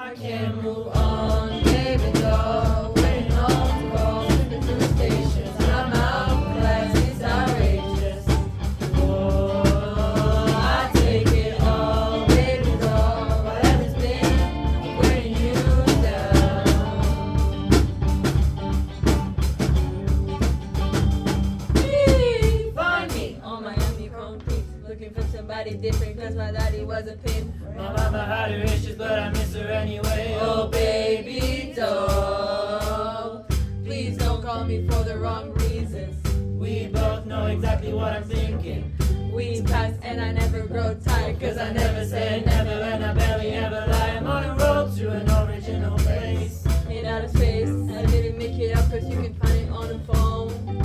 I can't move on, baby doll. Waiting on to call to the stations. I'm out of class, it's outrageous. Whoa, I take it all, baby doll. Whatever's been weighing you down. Find me on my empty concrete, looking for somebody different, cause my daddy was a pimp. My mama had her issues, but I miss her anyway. Oh, baby doll, please don't call me for the wrong reasons. We both know exactly what I'm thinking. We pass and I never grow tired, cause I never said never and I barely ever lie. I'm on a road to an original place, made out of space. I didn't make it up cause you can find it on the phone.